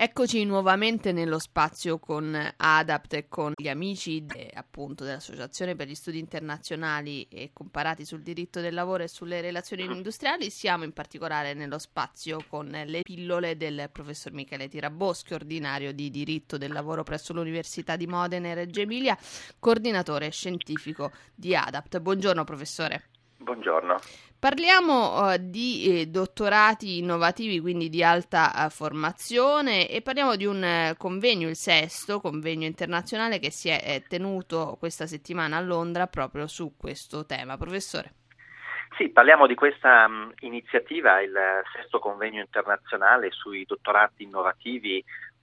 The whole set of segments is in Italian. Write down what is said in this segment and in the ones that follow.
Eccoci nuovamente nello spazio con ADAPT e con gli amici appunto dell'Associazione per gli Studi Internazionali e Comparati sul diritto del lavoro e sulle relazioni industriali. Siamo in particolare nello spazio con le pillole del professor Michele Tiraboschi, ordinario di diritto del lavoro presso l'Università di Modena e Reggio Emilia, coordinatore scientifico di ADAPT. Buongiorno professore. Buongiorno. Parliamo di dottorati innovativi, quindi di alta formazione, e parliamo di un convegno, il 6º convegno internazionale che si è tenuto questa settimana a Londra proprio su questo tema. Professore. Sì, parliamo di questa iniziativa, il 6º convegno internazionale sui dottorati innovativi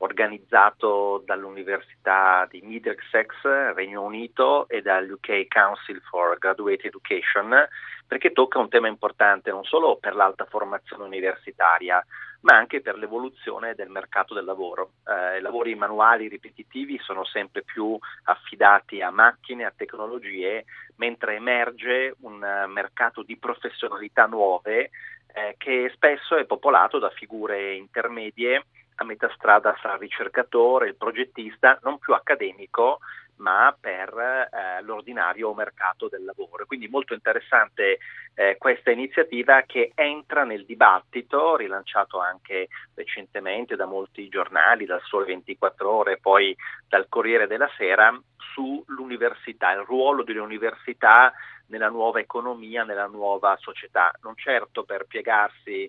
organizzato dall'Università di Middlesex, Regno Unito, e dall'UK Council for Graduate Education, perché tocca un tema importante non solo per l'alta formazione universitaria, ma anche per l'evoluzione del mercato del lavoro. I lavori manuali ripetitivi sono sempre più affidati a macchine, a tecnologie, mentre emerge un mercato di professionalità nuove che spesso è popolato da figure intermedie a metà strada fra il ricercatore, il progettista, non più accademico, ma per l'ordinario mercato del lavoro. Quindi molto interessante questa iniziativa che entra nel dibattito, rilanciato anche recentemente da molti giornali, dal Sole 24 Ore, poi dal Corriere della Sera, sull'università, il ruolo delle università nella nuova economia, nella nuova società, non certo per piegarsi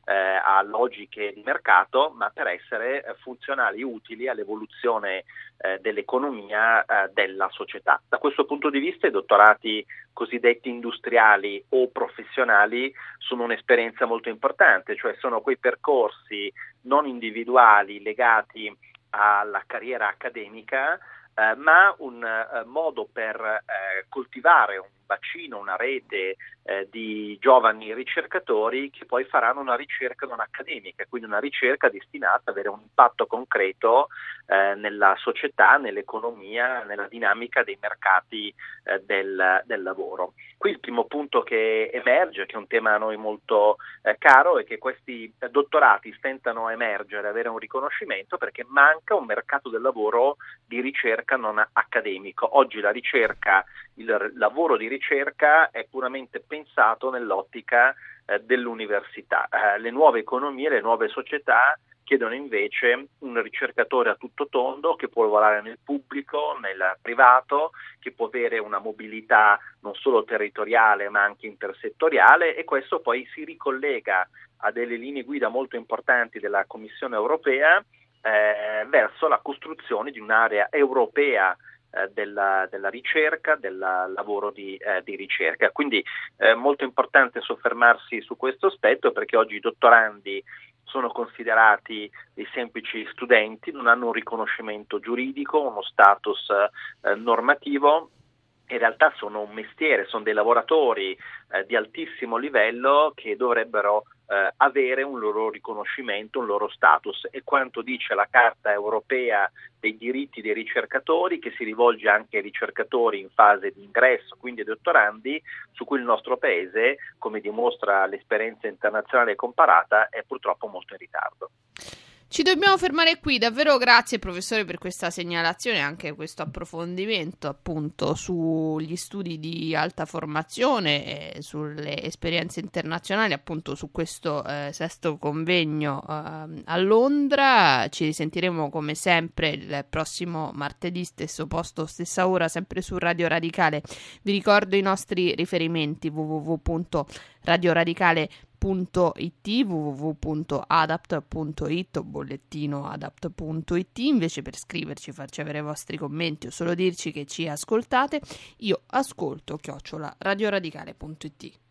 a logiche di mercato, ma per essere funzionali, utili all'evoluzione dell'economia della società. Da questo punto di vista i dottorati cosiddetti industriali o professionali sono un'esperienza molto importante, cioè sono quei percorsi non individuali legati alla carriera accademica, ma un modo per coltivare un bacino, una rete di giovani ricercatori che poi faranno una ricerca non accademica, quindi una ricerca destinata ad avere un impatto concreto nella società, nell'economia, nella dinamica dei mercati del lavoro. Qui il primo punto che emerge, che è un tema a noi molto caro, è che questi dottorati stentano a emergere, avere un riconoscimento, perché manca un mercato del lavoro di ricerca non accademico. Oggi la ricerca, il lavoro di ricerca è puramente pensato nell'ottica dell'università. Le nuove economie, le nuove società chiedono invece un ricercatore a tutto tondo che può lavorare nel pubblico, nel privato, che può avere una mobilità non solo territoriale ma anche intersettoriale, e questo poi si ricollega a delle linee guida molto importanti della Commissione europea verso la costruzione di un'area europea della ricerca, del lavoro di ricerca. Quindi molto importante soffermarsi su questo aspetto, perché oggi i dottorandi sono considerati dei semplici studenti, non hanno un riconoscimento giuridico, uno status normativo. In realtà sono un mestiere, sono dei lavoratori di altissimo livello che dovrebbero avere un loro riconoscimento, un loro status. E quanto dice la Carta europea dei diritti dei ricercatori, che si rivolge anche ai ricercatori in fase di ingresso, quindi ai dottorandi, su cui il nostro Paese, come dimostra l'esperienza internazionale comparata, è purtroppo molto in ritardo. Ci dobbiamo fermare qui, davvero grazie professore per questa segnalazione e anche questo approfondimento appunto sugli studi di alta formazione e sulle esperienze internazionali, appunto su questo 6º convegno a Londra. Ci risentiremo come sempre il prossimo martedì, stesso posto, stessa ora, sempre su Radio Radicale. Vi ricordo i nostri riferimenti: www.radioradicale.it, www.adapt.it o bollettino adapt.it. Invece, per scriverci, farci avere i vostri commenti o solo dirci che ci ascoltate, io ascolto @radioradicale.it.